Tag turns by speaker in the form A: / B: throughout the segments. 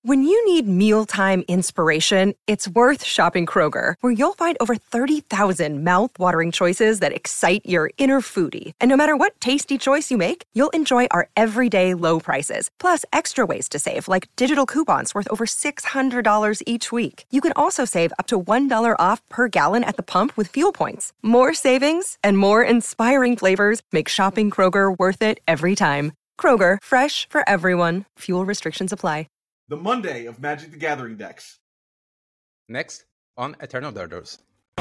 A: When you need mealtime inspiration, it's worth shopping Kroger, where you'll find over 30,000 mouth-watering choices that excite your inner foodie. And no matter what tasty choice you make, you'll enjoy our everyday low prices, plus extra ways to save, like digital coupons worth over $600 each week. You can also save up to $1 off per gallon at the pump with fuel points. More savings and more inspiring flavors make shopping Kroger worth it every time. Kroger, fresh for everyone. Fuel restrictions apply.
B: The Monday of Magic the Gathering decks.
C: Next on Eternal Durdles.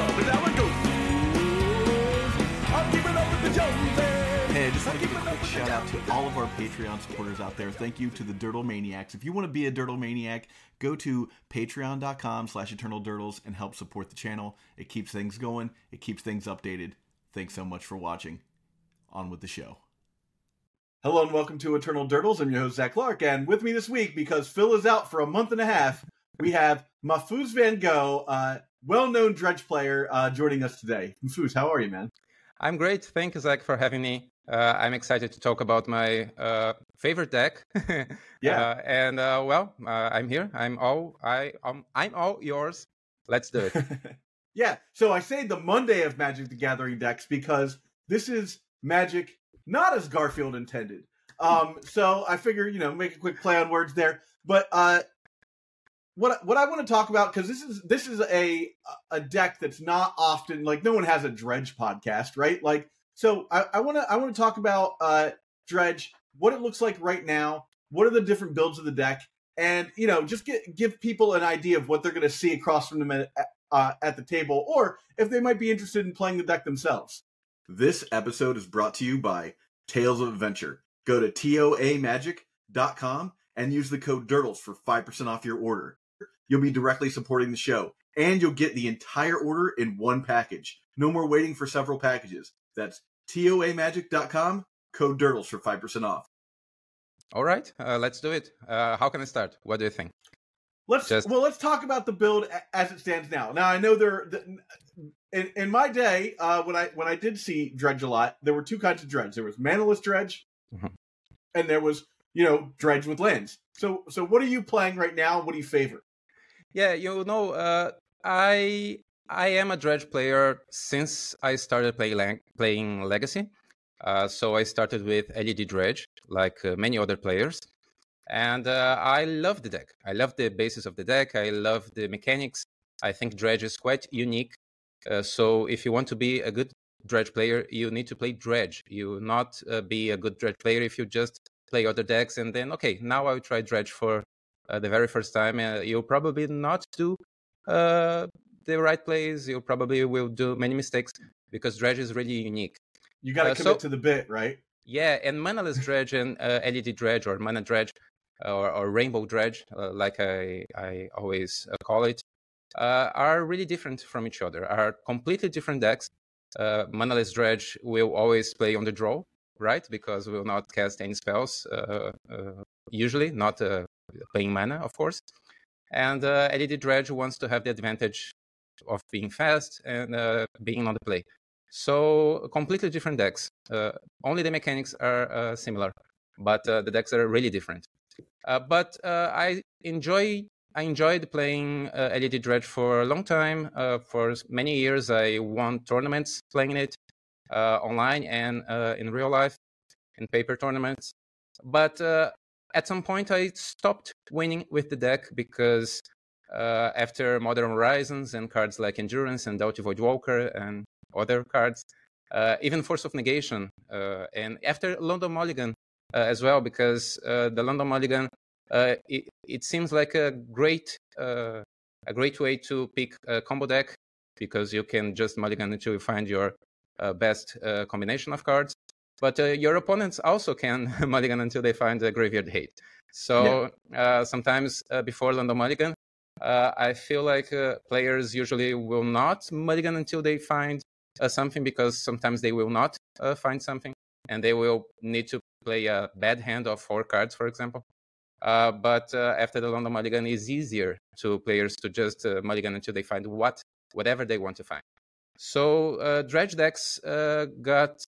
B: Hey, I just want to give a quick shout out to all of our Patreon supporters out there. Thank you to the Durdle Maniacs. If you want to be a Durdle Maniac, go to patreon.com/eternaldurdles and help support the channel. It keeps things going. It keeps things updated. Thanks so much for watching. On with the show. Hello and welcome to Eternal Durdles. I'm your host, Zach Clark, and with me this week, because Phil is out for a month and a half, we have Mahfouz Van Gogh, well-known Dredge player, joining us today. Mahfouz, how are you, man?
C: I'm great. Thank you, Zach, for having me. I'm excited to talk about my favorite deck.
B: Yeah.
C: I'm here. I'm all yours. Let's do it.
B: Yeah. So I say the Monday of Magic the Gathering decks because this is Magic not as Garfield intended. So I figure, make a quick play on words there. But what I want to talk about, because this is a deck that's not often, like, no one has a Dredge podcast, right? Like, so I want to talk about Dredge, what it looks like right now, what are the different builds of the deck, and just give people an idea of what they're going to see across from them at the table, or if they might be interested in playing the deck themselves. This episode is brought to you by Tales of Adventure. Go to toamagic.com and use the code DURTLES for 5% off your order. You'll be directly supporting the show, and you'll get the entire order in one package. No more waiting for several packages. That's toamagic.com, code DURTLES for 5% off.
C: All right, let's do it. How can I start? What do you think?
B: Let's talk about the build as it stands now. Now I know in my day when I did see Dredge a lot, there were two kinds of Dredge. There was manaless Dredge, and there was Dredge with lands. So what are you playing right now? What do you favor?
C: Yeah, I am a Dredge player since I started playing Legacy. So I started with LED Dredge, like many other players. And I love the deck. I love the basis of the deck. I love the mechanics. I think Dredge is quite unique. So if you want to be a good Dredge player, you need to play Dredge. You will not be a good Dredge player if you just play other decks and then, okay, now I'll try Dredge for the very first time. You'll probably not do the right plays. You probably will do many mistakes because Dredge is really unique.
B: You got to commit to the bit, right?
C: Yeah, and manaless Dredge and LED Dredge or mana Dredge or Rainbow Dredge, like I always call it, are really different from each other, are completely different decks. Manaless Dredge will always play on the draw, right? Because we will not cast any spells, usually, not playing mana, of course. And LED Dredge wants to have the advantage of being fast and being on the play. So completely different decks. Only the mechanics are similar, but the decks are really different. But I enjoyed playing LED Dredge for a long time. For many years, I won tournaments playing it online and in real life, in paper tournaments. But at some point, I stopped winning with the deck because after Modern Horizons and cards like Endurance and Doughty Voidwalker and other cards, even Force of Negation, and after London Mulligan as well, because the London Mulligan, it seems like a great way to pick a combo deck, because you can just mulligan until you find your best combination of cards. But your opponents also can mulligan until they find a Graveyard Hate. So sometimes before London Mulligan, I feel like players usually will not mulligan until they find something, because sometimes they will not find something, and they will need to play a bad hand of 4 cards, for example. But after the London Mulligan, it's easier to players to just mulligan until they find whatever they want to find. So Dredge decks got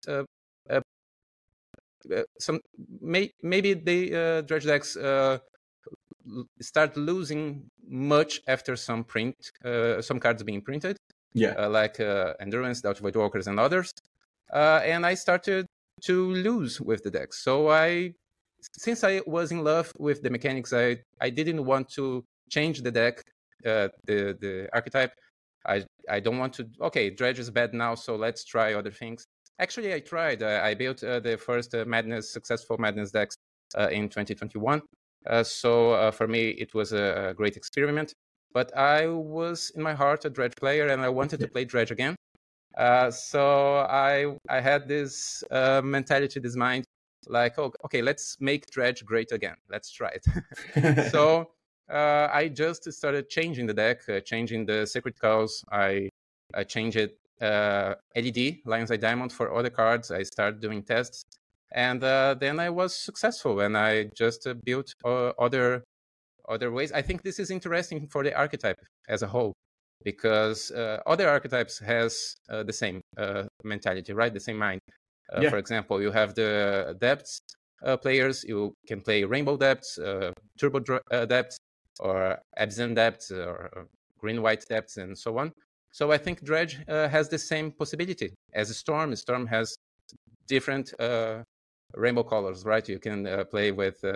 C: maybe the Dredge decks start losing much after some cards being printed.
B: Yeah.
C: Like Endurance, Doubt Void Walkers, and others. And I started to lose with the decks. So since I was in love with the mechanics, I didn't want to change the deck, the archetype. I don't want to, okay, Dredge is bad now, so let's try other things. Actually, I tried. I built the first successful Madness decks in 2021. So for me, it was a great experiment. But I was, in my heart, a Dredge player, and I wanted to play Dredge again. So I had this mentality, this mind, like, oh, okay, let's make Dredge great again. Let's try it. So I just started changing the deck, changing the Sacred Cows. I changed it, LED, Lion's Eye Diamond, for other cards. I started doing tests. And then I was successful, and I just built other ways. I think this is interesting for the archetype as a whole, because other archetypes has the same mentality, right? The same mind. For example, you have the depths players. You can play Rainbow Depths, Turbo Depths, or Absent Depths, or Green-White Depths, and so on. So I think Dredge has the same possibility as a Storm. Storm has different rainbow colors, right? You can play with...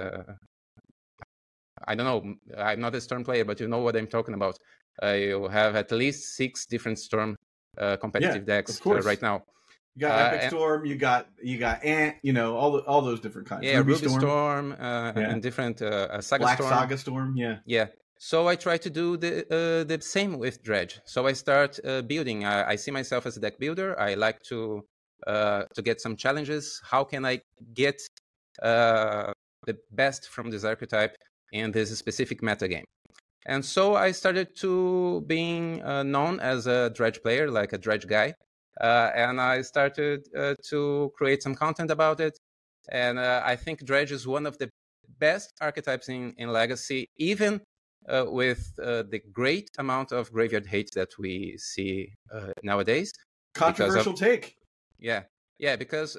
C: I don't know, I'm not a Storm player, but you know what I'm talking about. You have at least 6 different Storm competitive decks right now.
B: You got Epic Storm, you got Ant, all those different kinds.
C: Yeah, Ruby Storm and different Saga
B: Black
C: Storm.
B: Saga Storm, yeah.
C: So I try to do the same with Dredge. So I start building. I see myself as a deck builder. I like to get some challenges. How can I get the best from this archetype in this specific meta game? And so I started to being known as a Dredge player, like a Dredge guy. And I started to create some content about it. And I think Dredge is one of the best archetypes in Legacy, even with the great amount of graveyard hate that we see nowadays.
B: Controversial take.
C: Yeah, because,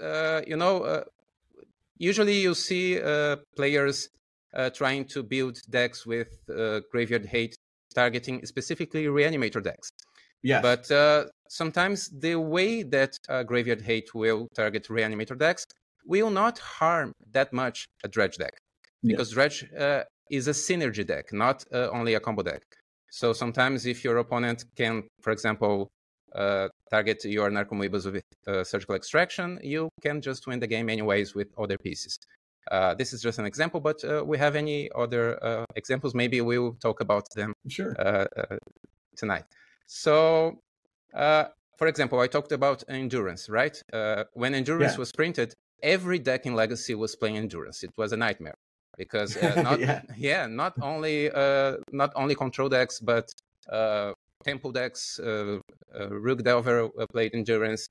C: usually you see players trying to build decks with graveyard hate targeting specifically Reanimator decks.
B: Yes.
C: But sometimes the way that graveyard hate will target Reanimator decks will not harm that much a Dredge deck. Because Dredge is a synergy deck, not only a combo deck. So sometimes if your opponent can, for example, target your Narcomoebas with Surgical Extraction, you can just win the game anyways with other pieces. This is just an example, but we have any other examples. Maybe we'll talk about them tonight. So, for example, I talked about Endurance, right? When Endurance was printed, every deck in Legacy was playing Endurance. It was a nightmare because not only control decks, but tempo decks, Rook Delver played Endurance.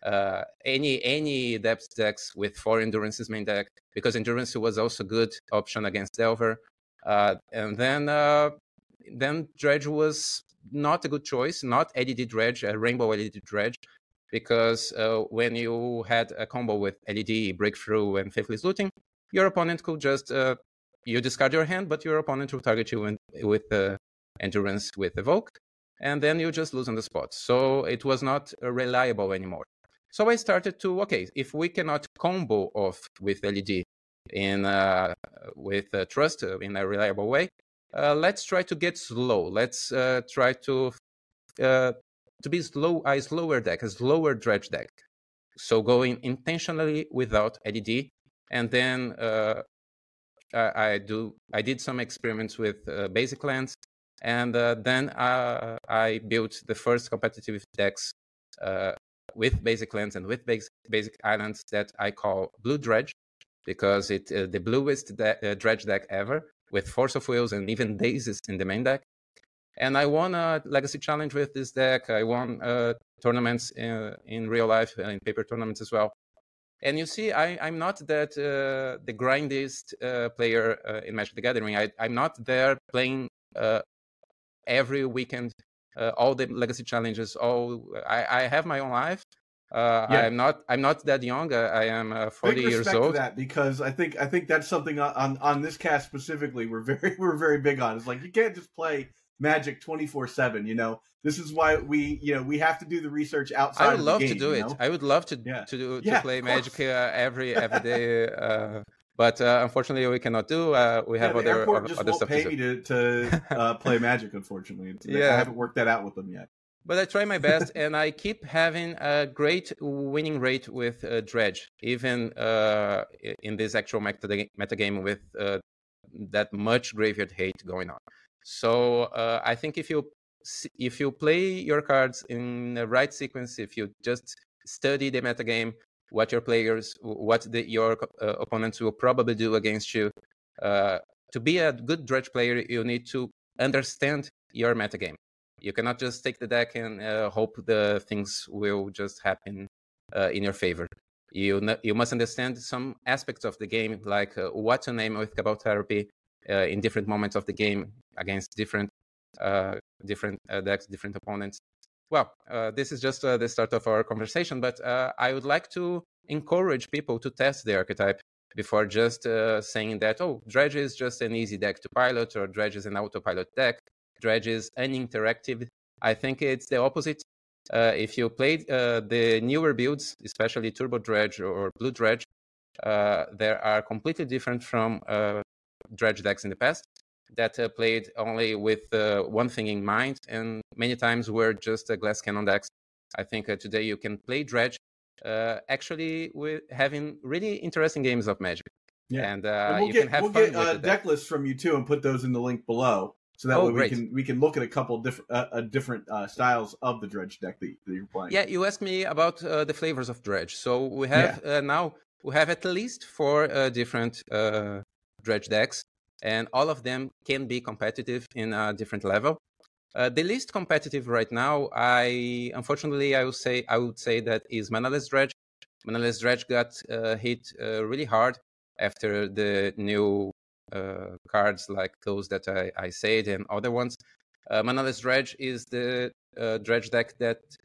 C: Any depth decks with 4 Endurances main deck, because Endurance was also a good option against Delver. And then Dredge was not a good choice, not LED Dredge, a Rainbow LED Dredge, because when you had a combo with LED, Breakthrough, and Faithless Looting, your opponent could just, you discard your hand, but your opponent will target you with Endurance with Evoke, and then you just lose on the spot. So it was not reliable anymore. So I started to, okay, if we cannot combo off with LED with Trust in a reliable way, let's try to get slow. Let's try to be a slower deck, a slower Dredge deck. So going intentionally without LED, and then I did some experiments with basic lands, and then I built the first competitive decks with basic lands and with basic islands that I call Blue Dredge, because it's the bluest Dredge deck ever, with Force of Wills and even Daisies in the main deck. And I won a Legacy Challenge with this deck. I won tournaments in real life, in paper tournaments as well. And you see, I'm not that the grindest player in Magic the Gathering. I'm not there playing every weekend all the Legacy Challenges. I have my own life.
B: Yeah.
C: I'm not that young. I am 40
B: Big
C: years
B: respect to
C: old.
B: that, because I think that's something on this cast specifically we're very big on. It's like, you can't just play Magic 24/7. This is why we have to do the research
C: I
B: outside
C: would
B: of the
C: love
B: game.
C: to do it. I would love to
B: Yeah.
C: to play
B: of course.
C: Magic every day. But unfortunately, we cannot do. We have
B: the
C: other
B: airport just
C: other
B: won't
C: stuff
B: pay
C: to
B: me
C: do.
B: to play Magic, unfortunately. I
C: Yeah,
B: haven't worked that out with them yet.
C: but I try my best, and I keep having a great winning rate with Dredge, even in this actual metagame with that much graveyard hate going on. So I think if you play your cards in the right sequence, if you just study the metagame, what your opponents will probably do against you, to be a good Dredge player, you need to understand your metagame. You cannot just take the deck and hope the things will just happen in your favor. You must understand some aspects of the game, like what to name with Cabal Therapy in different moments of the game against different decks, different opponents. Well, this is just the start of our conversation, but I would like to encourage people to test the archetype before just saying that, Dredge is just an easy deck to pilot, or Dredge is an autopilot deck. Dredge is uninteractive. I think it's the opposite. If you played the newer builds, especially Turbo Dredge or Blue Dredge, they are completely different from Dredge decks in the past that played only with one thing in mind, and many times were just glass cannon decks. I think today you can play Dredge actually with having really interesting games of Magic.
B: Yeah.
C: And
B: we'll
C: you
B: get,
C: can have
B: we'll
C: fun
B: get
C: with the deck.
B: deck lists from you too, and put those in the link below, so that way
C: great.
B: we can look at a couple different styles of the Dredge deck that you're playing.
C: Yeah, you asked me about the flavors of Dredge. So we have now we have at least 4 different Dredge decks, and all of them can be competitive in a different level. The least competitive right now, unfortunately I would say that is Manaless Dredge. Manaless Dredge got hit really hard after the new cards like those that I said and other ones. Manaless Dredge is the Dredge deck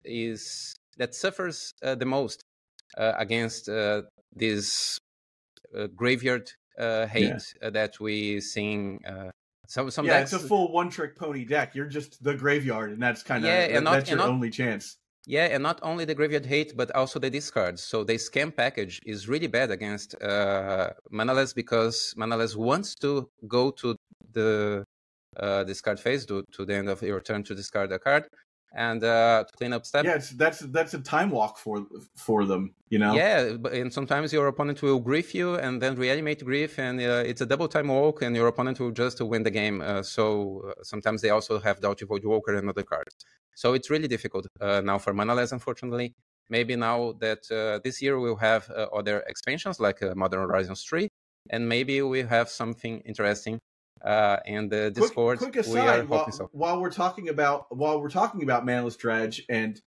C: that suffers the most against this graveyard hate that we seeing. Some decks,
B: it's a full one-trick pony deck. You're just the graveyard, and that's kind of that's your only chance.
C: Yeah, and not only the graveyard hate, but also the discards. So the scam package is really bad against Manaless, because Manaless wants to go to the discard phase, to the end of your turn to discard a card, and to clean up step.
B: Yeah, that's a time walk for them,
C: Yeah, and sometimes your opponent will grief you and then reanimate grief, and it's a double time walk, and your opponent will just win the game. So sometimes they also have Doughty Void Walker and other cards. So it's really difficult now for Manaless, unfortunately. Maybe now that this year we'll have other expansions like Modern Horizons 3, and maybe we have something interesting in the Discord.
B: Quick aside, while we're talking about Manaless Dredge and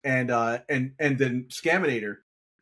B: then Scaminator,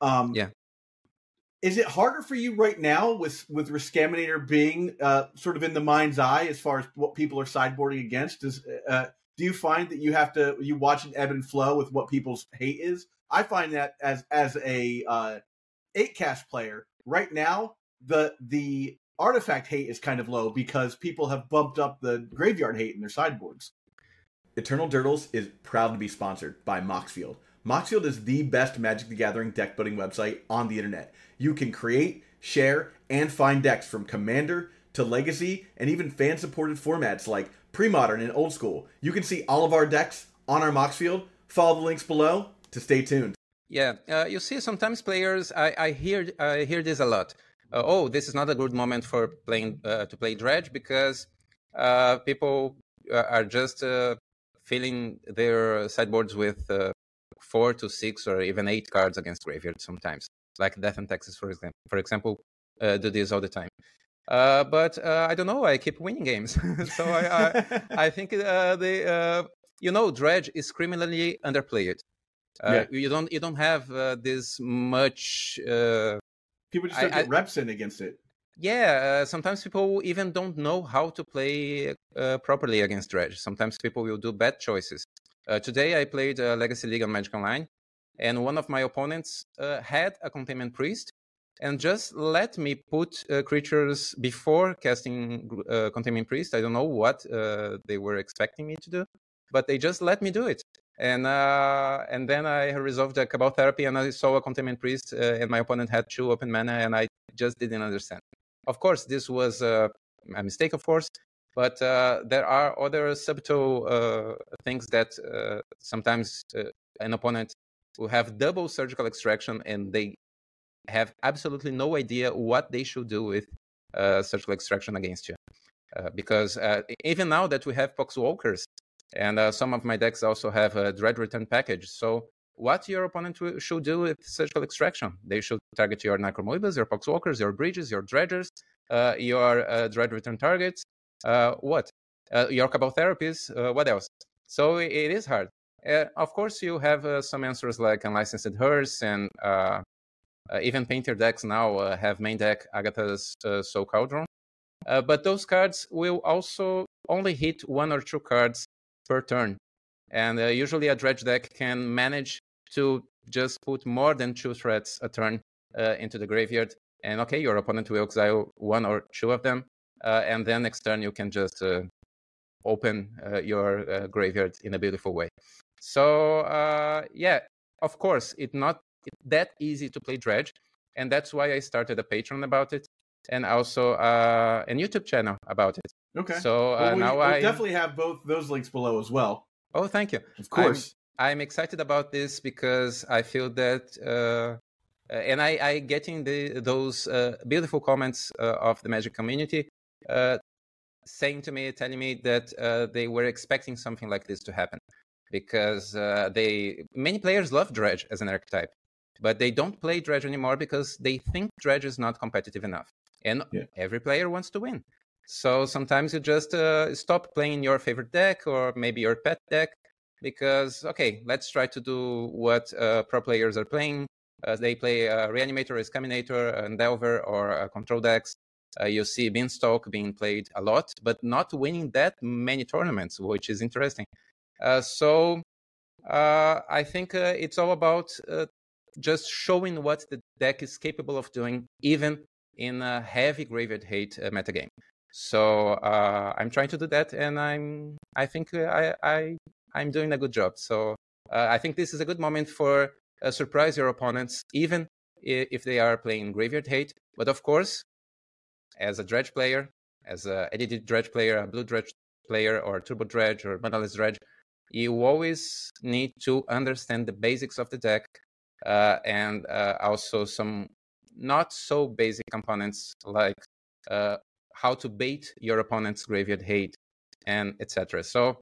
B: is it harder for you right now with Scaminator being sort of in the mind's eye as far as what people are sideboarding against? Do you find that you watch an ebb and flow with what people's hate is? I find that as a 8-cast player right now, the artifact hate is kind of low because people have bumped up the graveyard hate in their sideboards. Eternal Durdles is proud to be sponsored by Moxfield. Moxfield is the best Magic the Gathering deck building website on the internet. You can create, share, and find decks from Commander to Legacy, and even fan-supported formats like Pre-Modern and Old School. You can see all of our decks on our Moxfield. Follow the links below to stay tuned.
C: Yeah, you see, sometimes players, I hear this a lot. This is not a good moment for to play Dredge, because people are just filling their sideboards with 4 to 6 or even 8 cards against graveyard sometimes, like Death and Taxes, for example, do this all the time. But I don't know. I keep winning games, so I think Dredge is criminally underplayed. You don't have this much.
B: People just don't get reps in against it.
C: Yeah, sometimes people even don't know how to play properly against Dredge. Sometimes people will do bad choices. Today I played Legacy League on Magic Online, and one of my opponents had a Containment Priest, and just let me put creatures before casting Containment Priest. I don't know what they were expecting me to do, but they just let me do it. And then I resolved the Cabal Therapy, and I saw a Containment Priest, and my opponent had 2 open mana, and I just didn't understand. Of course, this was a mistake, of course, but there are other subtle things that sometimes an opponent will have double Surgical Extraction, and they have absolutely no idea what they should do with Surgical Extraction against you. Because even now that we have Poxwalkers, and some of my decks also have a Dread Return package. So what your opponent should do with Surgical Extraction? They should target your Necromoebas, your Poxwalkers, your Bridges, your Dredgers, your Dread Return targets. Your Cabal Therapies, what else? So it is hard. Of course, you have some answers like Unlicensed Hearse, and even Painter decks now have main deck Agatha's Soul Cauldron. But those cards will also only hit 1 or 2 cards per turn. And usually a Dredge deck can manage to just put more than 2 threats a turn into the graveyard. And okay, your opponent will exile 1 or 2 of them. And then next turn you can just open your graveyard in a beautiful way. So yeah, of course, it's not that easy to play Dredge. And that's why I started a Patreon about it, and also a YouTube channel about it.
B: Okay.
C: So
B: we'll definitely have both those links below as well.
C: Oh, thank you.
B: Of course.
C: I'm excited about this because I feel that, and I getting those beautiful comments of the Magic community saying to me, telling me that they were expecting something like this to happen, because many players love Dredge as an archetype, but they don't play Dredge anymore because they think Dredge is not competitive enough, and every player wants to win. So sometimes you just stop playing your favorite deck or maybe your pet deck because, okay, let's try to do what pro players are playing. They play Reanimator, Escaminator, and Delver, or Control decks. You see Beanstalk being played a lot, but not winning that many tournaments, which is interesting. So I think it's all about just showing what the deck is capable of doing, even in a heavy graveyard hate metagame. So I'm trying to do that, and I think I'm doing a good job. So I think this is a good moment for surprise your opponents, even if they are playing graveyard hate. But of course, as a Dredge player, as a edited Dredge player, a blue Dredge player, or Turbo Dredge, or Manaless Dredge, you always need to understand the basics of the deck, and also some not so basic components like how to bait your opponent's graveyard hate, and etc. So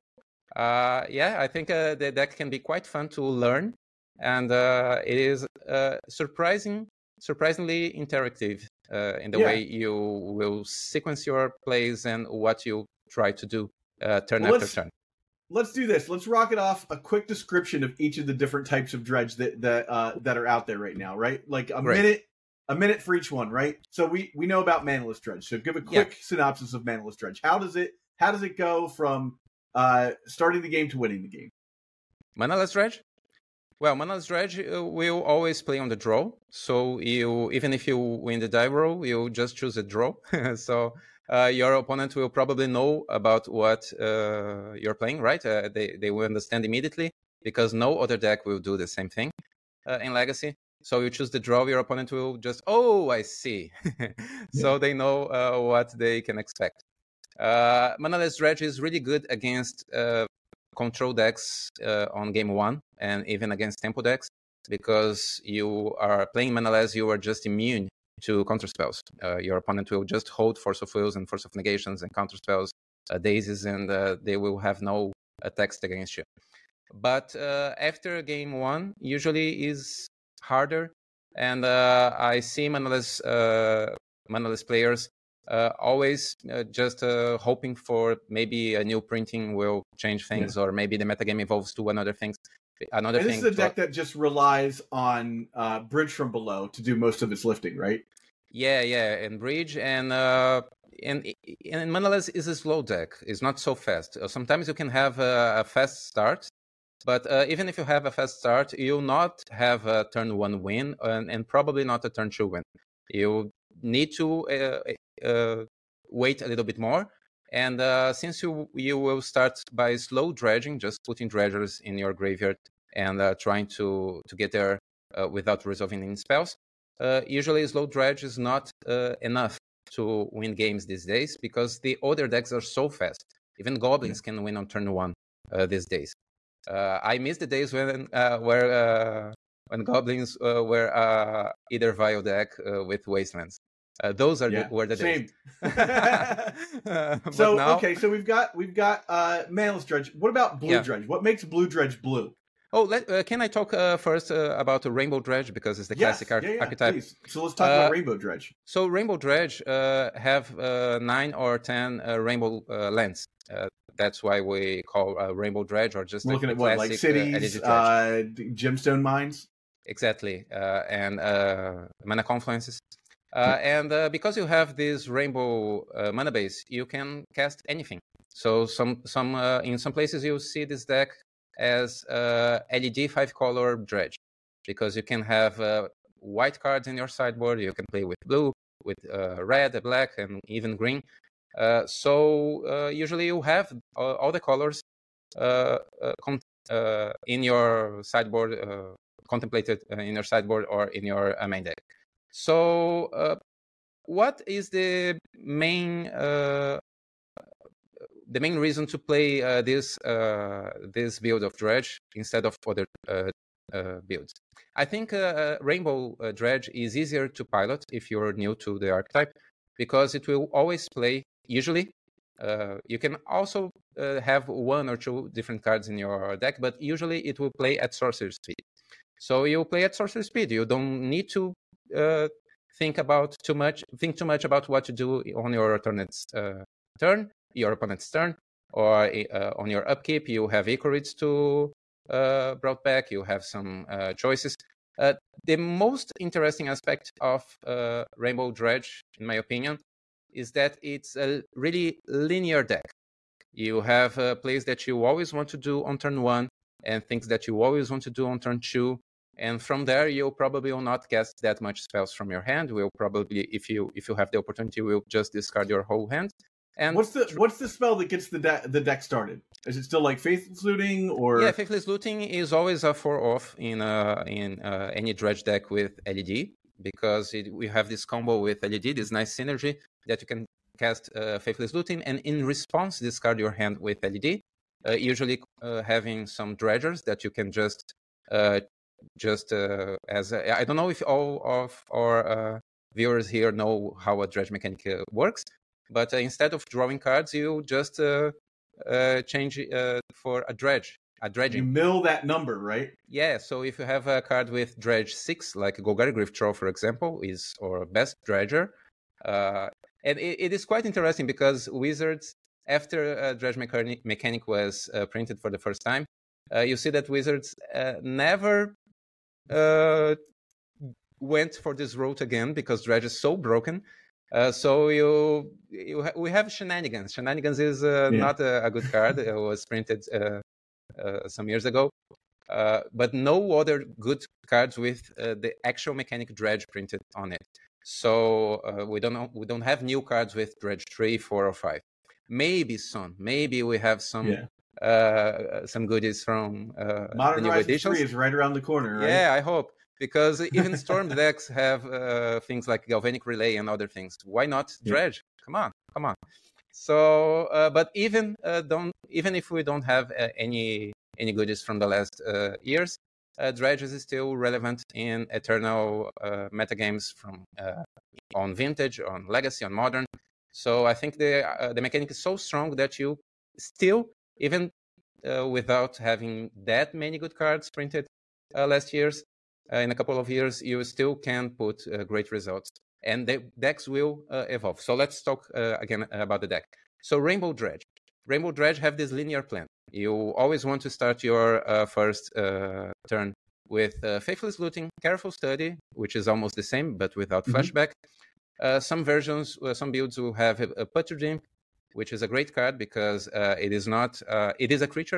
C: yeah, I think the deck can be quite fun to learn, and it is surprisingly interactive in the way you will sequence your plays and what you try to do turn after turn.
B: Let's do this. Let's rock it off. A quick description of each of the different types of Dredge that are out there right now, right? Like a minute for each one, right? So we know about Manaless Dredge. So give a quick synopsis of Manaless Dredge. How does it go from starting the game to winning the game?
C: Manaless Dredge? Well, Manaless Dredge will always play on the draw. So even if you win the die roll, you just choose a draw. So your opponent will probably know about what you're playing, right? They will understand immediately, because no other deck will do the same thing in Legacy. So you choose the draw, your opponent will just, oh, I see. So they know what they can expect. Manaless Dredge is really good against control decks on game 1, and even against tempo decks, because you are playing Manaless, you are just immune to counterspells. Your opponent will just hold Force of Wills and Force of Negations and counterspells, daisies, and they will have no attacks against you. But after game 1, usually is harder, and I see Manaless players always just hoping for maybe a new printing will change things, or maybe the metagame evolves to another thing.
B: This is a deck that just relies on Bridge from Below to do most of its lifting, right?
C: Yeah, and Bridge, and Manaless is a slow deck. It's not so fast. Sometimes you can have a fast start, But even if you have a fast start, you'll not have a turn 1 win and probably not a turn 2 win. You need to wait a little bit more. And since you will start by slow dredging, just putting dredgers in your graveyard and trying to get there without resolving any spells, usually slow dredge is not enough to win games these days because the other decks are so fast. Even goblins can win on turn 1 these days. I miss the days when goblins were either Vile deck with Wastelands. Those are were the days.
B: So
C: now,
B: okay, so we've got Manaless Dredge. What about Blue Dredge? What makes Blue Dredge blue?
C: Oh, can I talk first about Rainbow Dredge because it's the classic archetype?
B: Please. So let's talk about Rainbow Dredge.
C: So Rainbow Dredge have 9 or 10 rainbow lands. That's why we call Rainbow Dredge, or just
B: looking at
C: classic,
B: what, like cities, gemstone mines.
C: Exactly, and mana confluences. And because you have this rainbow mana base, you can cast anything. So in some places you see this deck as LED 5-color dredge, because you can have white cards in your sideboard. You can play with blue, with red, black, and even green. So usually you have all the colors in your sideboard, contemplated in your sideboard or in your main deck. So what is the main reason to play this build of Dredge instead of other builds? I think Rainbow Dredge is easier to pilot if you're new to the archetype, because it will always play, usually. You can also have 1 or 2 different cards in your deck, but usually it will play at sorcery speed. So you play at sorcery speed. You don't need to think too much about what to do on your opponent's turn, or on your upkeep. You have Ichorids to brought back. You have some choices. The most interesting aspect of Rainbow Dredge, in my opinion, is that it's a really linear deck. You have plays that you always want to do on turn 1 and things that you always want to do on turn 2. And from there, you probably will not cast that much spells from your hand. Will probably, if you have the opportunity, will just discard your whole hand. And
B: what's the spell that gets the deck started? Is it still like Faithless Looting, or?
C: Yeah, Faithless Looting is always a 4-off in any dredge deck with LED, because we have this combo with LED, this nice synergy that you can cast Faithless Looting, and in response discard your hand with LED. Usually having some dredgers that you can just as I don't know if all of our viewers here know how a dredge mechanic works, but instead of drawing cards, you just change for a dredging.
B: You mill that number, right?
C: Yeah, so if you have a card with dredge 6, like Golgari Gryff Troll, for example, is our best dredger. And it is quite interesting because Wizards, after dredge mechanic was printed for the first time, you see that Wizards never went for this route again, because dredge is so broken. So we have Shenanigans. Shenanigans is not a good card. It was printed some years ago, but no other good cards with the actual mechanic dredge printed on it. So we don't have new cards with dredge 3, 4, or 5. Maybe soon. Maybe we have some goodies from
B: Modern
C: the new
B: Horizons
C: editions.
B: 3 is right around the corner, right?
C: Yeah, I hope, because even Storm decks have things like Galvanic Relay and other things. Why not dredge? Come on. So, but even if we don't have any goodies from the last years, dredge is still relevant in Eternal metagames from on Vintage, on Legacy, on Modern. So I think the mechanic is so strong that you still, even without having that many good cards printed last years, in a couple of years, you still can put great results. And the decks will evolve. So let's talk again about the deck. So Rainbow Dredge. Rainbow Dredge have this linear plan. You always want to start your first turn with Faithless Looting, Careful Study, which is almost the same, but without flashback. Some versions, some builds will have a Putter Dream, which is a great card because it is a creature. It's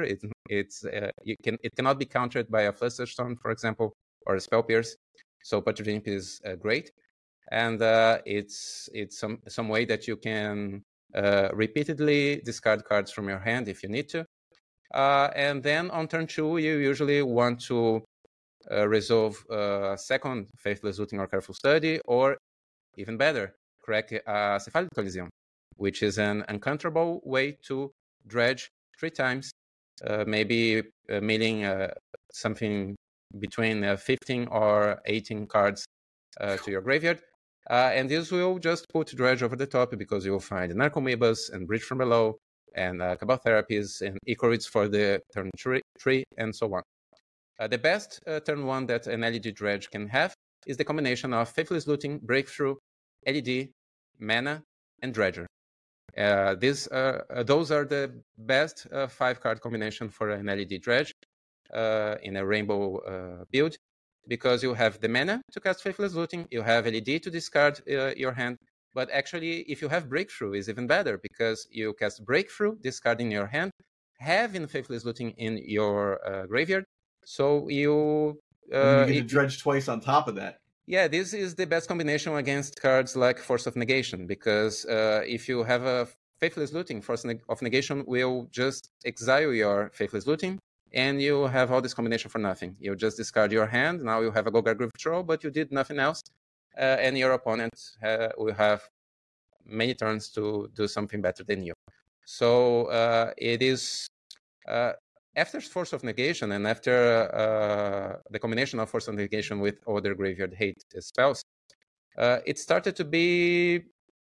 C: It cannot be countered by a Flusterstorm, for example, or a Spell Pierce. So Patronage Imp is great, and it's some way that you can repeatedly discard cards from your hand if you need to. And then on turn 2, you usually want to resolve second Faithless Looting or Careful Study, or even better, crack Cephalic Coliseum, which is an uncounterable way to dredge 3 times, maybe milling something between 15 or 18 cards to your graveyard. And this will just put dredge over the top, because you will find Narcomoebas and Bridge from Below and Cabal Therapies and Icorids for the turn 3 and so on. The best turn 1 that an LED dredge can have is the combination of Faithless Looting, Breakthrough, LED, Mana, and Dredger. Those are the best 5-card combination for an LED dredge in a rainbow build, because you have the mana to cast Faithless Looting, you have LED to discard your hand, but actually if you have Breakthrough is even better, because you cast Breakthrough, discarding your hand, having Faithless Looting in your graveyard, so you
B: get to dredge twice on top of that.
C: Yeah, this is the best combination against cards like Force of Negation, because if you have a Faithless Looting, Force of Negation will just exile your Faithless Looting, and you have all this combination for nothing. You just discard your hand, now you have a Golgari Groove Troll, but you did nothing else, and your opponent will have many turns to do something better than you. So it is... after Force of Negation and after the combination of Force of Negation with other graveyard hate spells, it started to be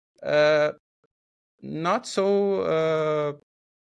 C: not so...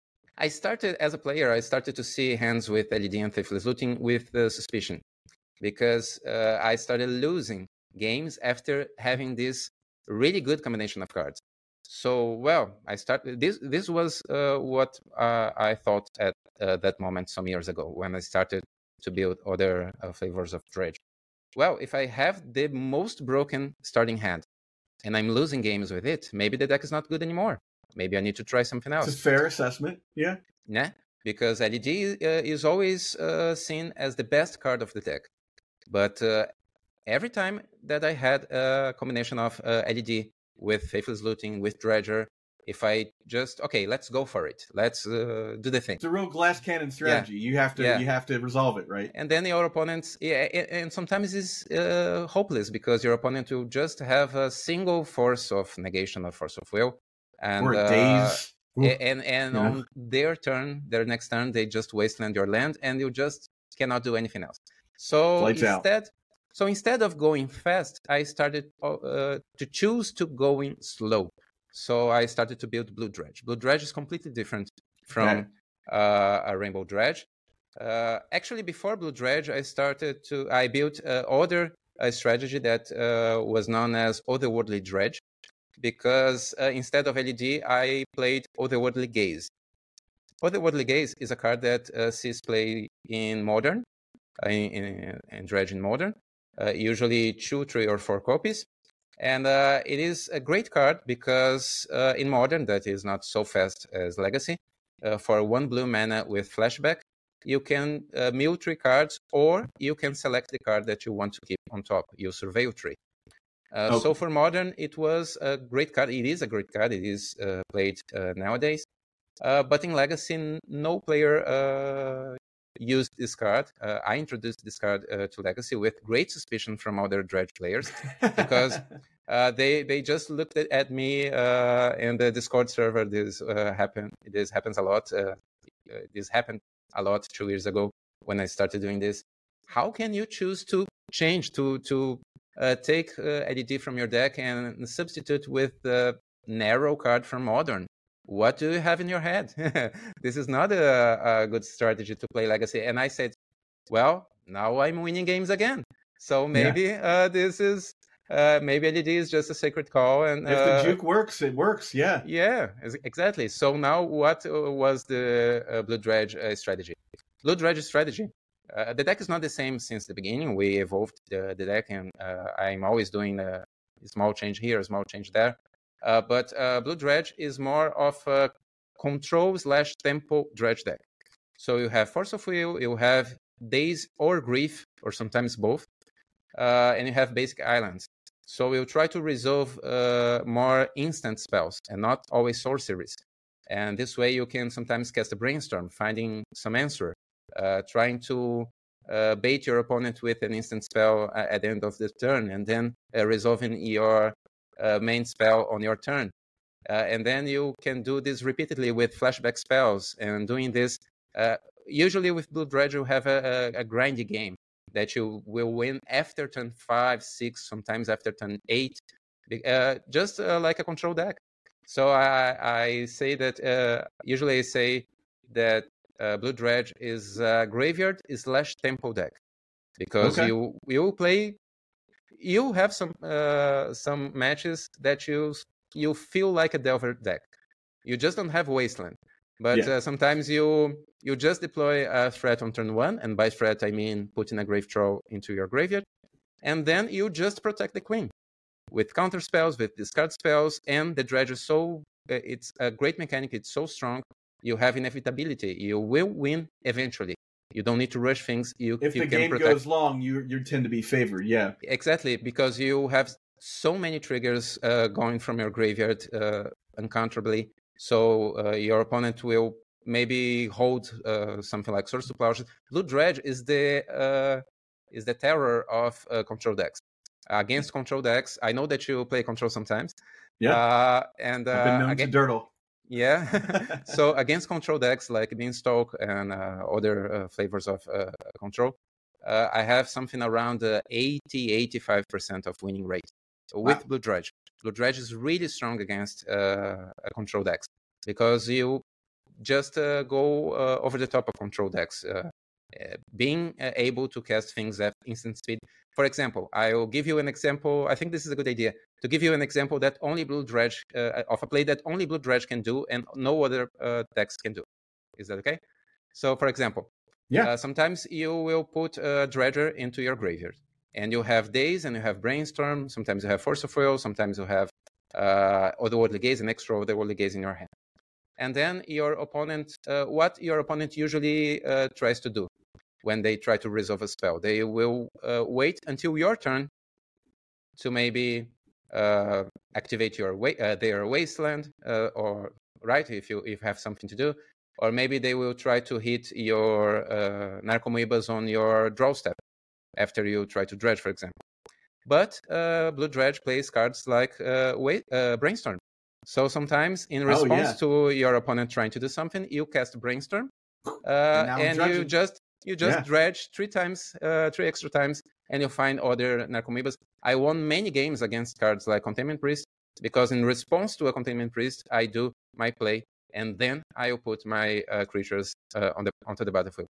C: as a player, I started to see hands with LED and Faithless Looting with suspicion, because I started losing games after having this really good combination of cards. So, well, I started. This was what I thought at that moment some years ago, when I started to build other flavors of dredge. Well, if I have the most broken starting hand and I'm losing games with it, maybe the deck is not good anymore. Maybe I need to try something else.
B: It's a fair assessment, yeah.
C: Yeah, because LED is always seen as the best card of the deck. But every time that I had a combination of LED with Faithless Looting, with Dredger, if I just, okay, let's go for it. Let's do the thing.
B: It's a real glass cannon strategy. Yeah. You have to resolve it, right?
C: And then your opponents, and sometimes it's hopeless, because your opponent will just have a single Force of Negation or Force of Will. And,
B: or days.
C: And on their next turn, they just wasteland your land, and you just cannot do anything else. So instead of going fast, I started to choose to going slow. So I started to build Blue Dredge. Blue Dredge is completely different from a Rainbow Dredge. Actually, before Blue Dredge, I built other strategy that was known as Otherworldly Dredge, because instead of LED, I played Otherworldly Gaze. Otherworldly Gaze is a card that sees play in Modern, in Dredge in Modern, usually 2, 3, or 4 copies. And it is a great card because in Modern, that is not so fast as Legacy, for 1 blue mana with Flashback, you can mill 3 cards, or you can select the card that you want to keep on top. You surveil 3. So for Modern, it was a great card. It is a great card. It is played nowadays. But in Legacy, no player used this card. I introduced this card to Legacy with great suspicion from other Dredge players, because they just looked at me in the Discord server. This happens a lot. This happened a lot 2 years ago when I started doing this. How can you choose to change to take LED from your deck and substitute with the narrow card from Modern? What do you have in your head? This is not a good strategy to play Legacy. And I said, well, now I'm winning games again. So maybe this is maybe LED is just a sacred call. And
B: if the juke works, it works. Yeah.
C: Yeah, exactly. So now what was the Blue Dredge strategy? Blue Dredge strategy. The deck is not the same since the beginning. We evolved the deck, and I'm always doing a small change here, a small change there. But Blue Dredge is more of a control/tempo dredge deck. So you have Force of Will, you have Daze or Grief, or sometimes both, and you have basic islands. So we'll try to resolve more instant spells and not always sorceries. And this way you can sometimes cast a Brainstorm, finding some answer, trying to bait your opponent with an instant spell at the end of the turn, and then resolving your main spell on your turn. And then you can do this repeatedly with flashback spells. And doing this, usually with Blue Dredge, you have a grindy game that you will win after turn 5, 6, sometimes after turn 8, just like a control deck. So I say that, usually I say that Blue Dredge is a graveyard / tempo deck, because you will play, you have some matches that you feel like a Delver deck. You just don't have Wasteland. But sometimes you just deploy a threat on turn 1, and by threat I mean putting a Grave Troll into your graveyard, and then you just protect the queen with counter spells, with discard spells, and the Dredge is it's a great mechanic, it's so strong, you have inevitability, you will win eventually. You don't need to rush things.
B: If the game goes long, you tend to be favored,
C: Exactly, because you have so many triggers going from your graveyard uncounterably. So your opponent will maybe hold something like Source to Plowshare. Blue Dredge is the terror of control decks. Against control decks, I know that you play control sometimes.
B: And I've been known to dirtle.
C: Yeah. So against control decks like Beanstalk and other flavors of control, I have something around 80-85% of winning rate with Blue Dredge. Blue Dredge is really strong against control decks, because you just go over the top of control decks. Being able to cast things at instant speed. For example, I will give you an example. I think this is a good idea to give you an example that only Blue Dredge, of a play that only Blue Dredge can do and no other decks can do. Is that okay? So, for example, sometimes you will put a Dredger into your graveyard, and you have Daze and you have Brainstorm. Sometimes you have Force of Will. Sometimes you have Otherworldly Gaze and extra Otherworldly Gaze in your hand. And then your opponent, what your opponent usually tries to do when they try to resolve a spell, they will wait until your turn to maybe activate their Wasteland, or right, if you have something to do, or maybe they will try to hit your Narcomoebas on your draw step after you try to Dredge, for example. But Blue Dredge plays cards like Brainstorm. So sometimes, in response to your opponent trying to do something, you cast Brainstorm, and you just dredge 3 extra times, and you find other Narcomoebas. I won many games against cards like Containment Priest, because in response to a Containment Priest, I do my play, and then I will put my creatures onto the battlefield.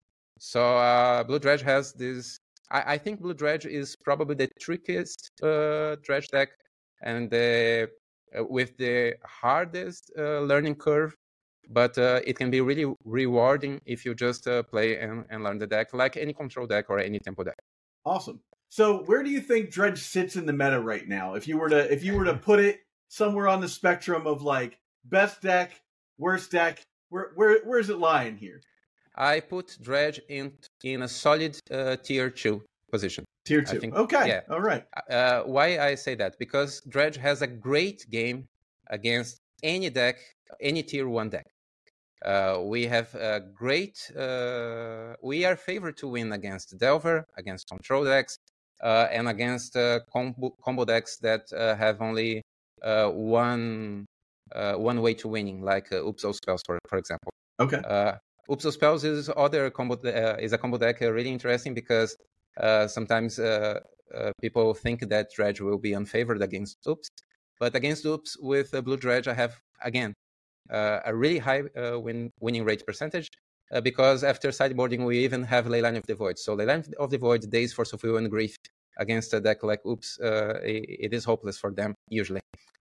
C: So Blue Dredge has this. I think Blue Dredge is probably the trickiest Dredge deck, and with the hardest learning curve, but it can be really rewarding if you just play and learn the deck, like any control deck or any tempo deck.
B: Awesome. So where do you think Dredge sits in the meta right now? If you were to put it somewhere on the spectrum of like best deck, worst deck, where is it lying here?
C: I put Dredge in a solid tier 2 position.
B: Tier 2. Think, okay. Yeah. All right.
C: Why I say that? Because Dredge has a great game against any deck, any tier 1 deck. We have a great. We are favored to win against Delver, against control decks, and against combo decks that have only one way to winning, like Upso Spells, for example.
B: Okay.
C: Upso Spells is a combo deck really interesting, because sometimes people think that Dredge will be unfavored against Oops, but against Oops with Blue Dredge, I have again a really high winning rate percentage, because after sideboarding we even have Leyline of the Void. So Leyline of the Void, Daze, Force of Will, and Grief against a deck like Oops, it is hopeless for them usually.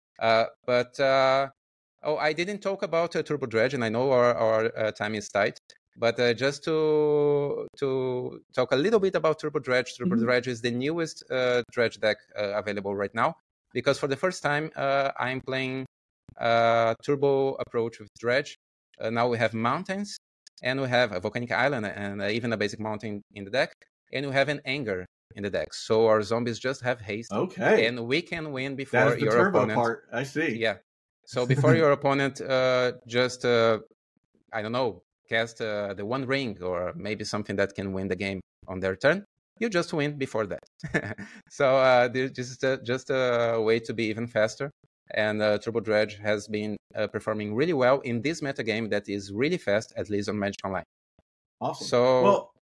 C: I didn't talk about Turbo Dredge, and I know our time is tight. But just to talk a little bit about Turbo Dredge, Dredge is the newest Dredge deck available right now, because for the first time I'm playing Turbo approach with Dredge. Now we have Mountains, and we have a Volcanic Island and even a basic mountain in the deck, and we have an Anger in the deck. So our zombies just have haste.
B: Okay.
C: And we can win
B: That
C: before
B: is the
C: your
B: turbo
C: opponent.
B: part. I see.
C: Yeah. So before your opponent just, I don't know, cast the One Ring or maybe something that can win the game on their turn, you just win before that. So there's just a way to be even faster. And Turbo Dredge has been performing really well in this metagame that is really fast, at least on Magic Online.
B: Awesome.
C: So
B: well,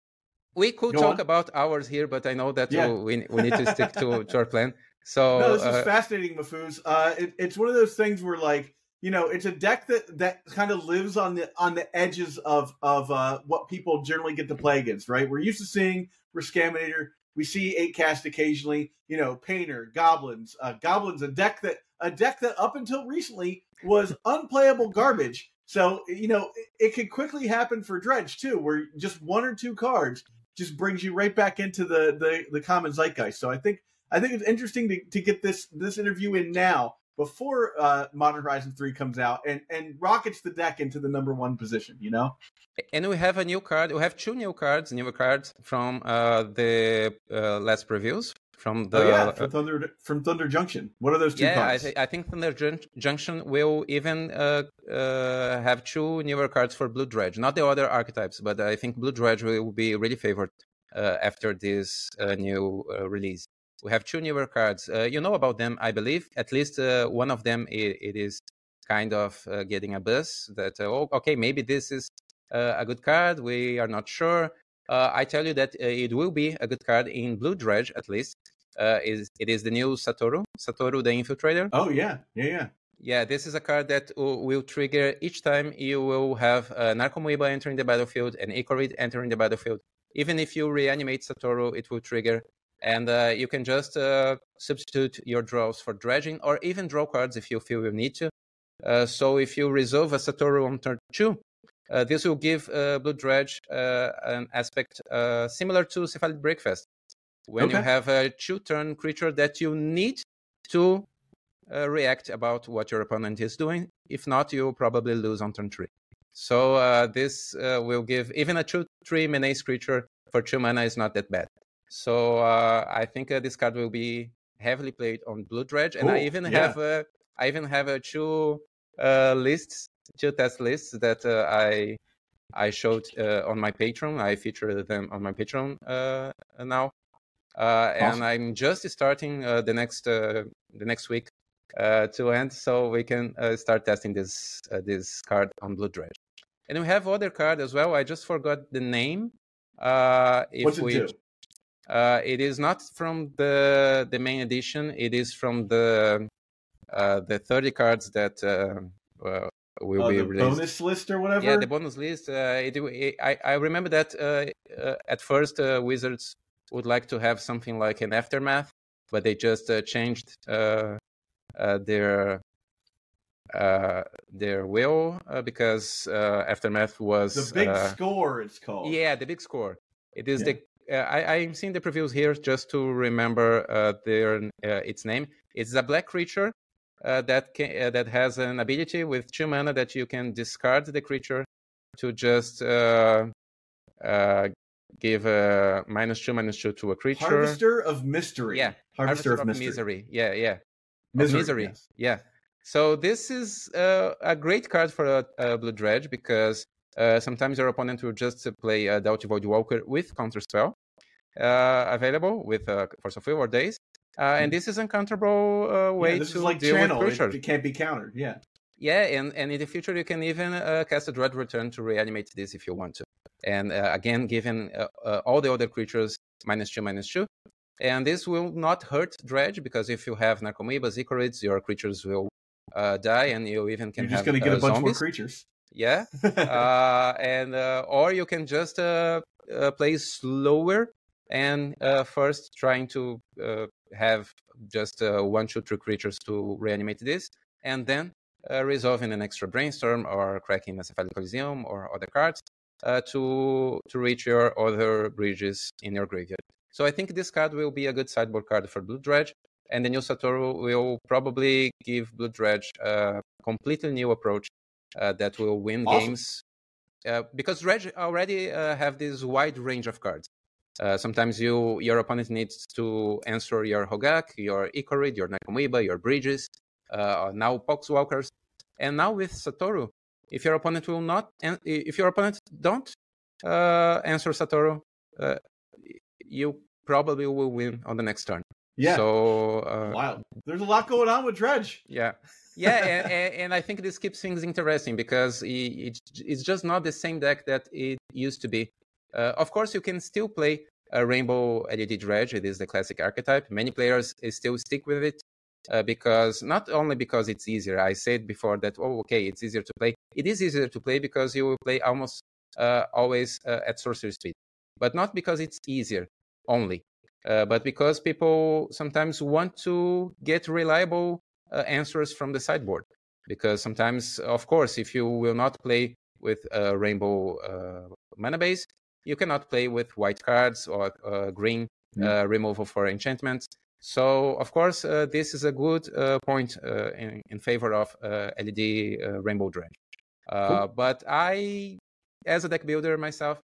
C: we could talk about hours here, but I know that we need to stick to our plan. So
B: no, this is fascinating, Mahfouz. It's one of those things where, like, you know, it's a deck that kind of lives on the edges of what people generally get to play against, right? We're used to seeing Riscaminator. We see 8-cast occasionally. You know, Painter, Goblins, a deck that up until recently was unplayable garbage. So, you know, it could quickly happen for Dredge too, where just 1 or 2 cards just brings you right back into the common zeitgeist. So I think it's interesting to get this interview in now before Modern Horizons 3 comes out and rockets the deck into the number 1 position, you know?
C: And we have a new card. We have 2 newer cards from the last previews. From
B: Thunder Junction. What are those 2 cards?
C: I think Thunder Junction will even have 2 newer cards for Blue Dredge. Not the other archetypes, but I think Blue Dredge will be really favored after this new release. We have 2 newer cards. You know about them, I believe. At least one of them, it is kind of getting a buzz that, okay, maybe this is a good card. We are not sure. I tell you that it will be a good card in Blue Dredge, at least. It is the new Satoru the Infiltrator.
B: Oh, yeah.
C: Yeah, this is a card that will trigger each time you will have Narcomoeba entering the battlefield and Ichorid entering the battlefield. Even if you reanimate Satoru, it will trigger. And you can just substitute your draws for dredging or even draw cards if you feel you need to. So if you resolve a Satoru on turn 2, this will give Blue Dredge an aspect similar to Cephalic Breakfast. When you have a 2-turn creature that you need to react about what your opponent is doing. If not, you'll probably lose on turn 3. So this will give even a 2/3 Menace creature for 2 mana is not that bad. So I think this card will be heavily played on Blue Dredge, and I even have 2 test lists that I showed on my Patreon. I featured them on my Patreon now, and I'm just starting the next week to end, so we can start testing this card on Blue Dredge. And we have other card as well. I just forgot the name.
B: What's it do?
C: It is not from the main edition. It is from the 30 cards that will be released.
B: Bonus list or whatever?
C: Yeah, the bonus list. I remember that at first Wizards would like to have something like an Aftermath, but they just changed their will because Aftermath was
B: the big score. It's called.
C: Yeah, the big score. It is the. I'm seeing the previews here just to remember its name. It's a black creature that has an ability with 2 mana that you can discard the creature to just give a -2/-2 to a creature.
B: Harvester of Mystery.
C: Yeah,
B: Harvester of
C: Misery. Yeah.
B: Misery. Yes.
C: Yeah. So this is a great card for Blue Dredge because sometimes your opponent will just play a Doughty Voidwalker with Counterspell available with Force of Will or Daze. And this is an uncounterable way
B: this
C: to
B: is like
C: deal
B: channel.
C: with creatures.
B: It can't be countered, yeah.
C: Yeah, and in the future you can even cast a Dread Return to reanimate this if you want to. And again, given all the other creatures -2/-2. And this will not hurt Dredge because if you have Narcomoebas, Ichorids, your creatures will die, and you even can
B: You're just
C: have
B: going to get a bunch
C: zombies.
B: more creatures.
C: Yeah, and or you can just play slower and first trying to have just 1, 2, 3 creatures to reanimate this, and then resolving an extra Brainstorm or cracking a Cephalic Coliseum or other cards to reach your other bridges in your graveyard. So I think this card will be a good sideboard card for Blue Dredge, and the new Satoru will probably give Blue Dredge a completely new approach that will win games because Dredge already have this wide range of cards. Sometimes your opponent needs to answer your Hogak, your Ikorid, your Nakamwiba, your Bridges, now Poxwalkers, and now with Satoru, if your opponent don't answer Satoru, you probably will win on the next turn.
B: Yeah.
C: So
B: wow, there's a lot going on with Dredge.
C: Yeah. And I think this keeps things interesting because it's just not the same deck that it used to be. Of course, you can still play a Rainbow LED Dredge. It is the classic archetype. Many players still stick with it because not only because it's easier. I said before that, it's easier to play. It is easier to play because you will play almost always at sorcery speed, but not because it's easier only, but because people sometimes want to get reliable answers from the sideboard. Because sometimes, of course, if you will not play with a Rainbow mana base, you cannot play with white cards or green removal for enchantments. So, of course, this is a good point in favor of LED Rainbow Dredge. Cool. But I, as a deck builder myself,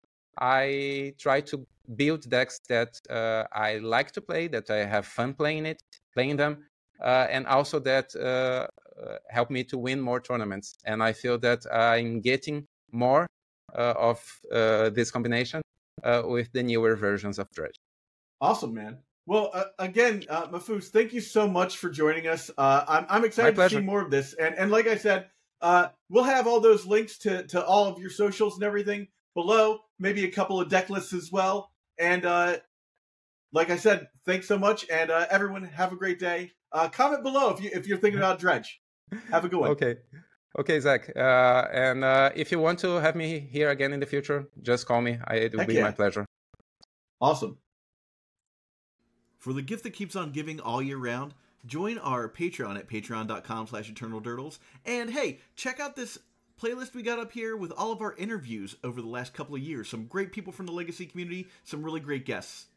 C: I try to build decks that I like to play, that I have fun playing them, and also that help me to win more tournaments. And I feel that I'm getting more of this combination with the newer versions of Dredge.
B: Awesome, man. Well, again, Mahfouz, thank you so much for joining us. I'm excited to see more of this. And like I said, we'll have all those links to all of your socials and everything below, maybe a couple of deck lists as well. And like I said, thanks so much. And everyone, have a great day. Comment below if you're thinking about Dredge. Have a good one.
C: Okay, Zach. And if you want to have me here again in the future, just call me. It will be my pleasure.
B: Awesome.
D: For the gift that keeps on giving all year round, join our Patreon at patreon.com/eternaldurdles. And hey, check out this playlist we got up here with all of our interviews over the last couple of years. Some great people from the Legacy community, some really great guests.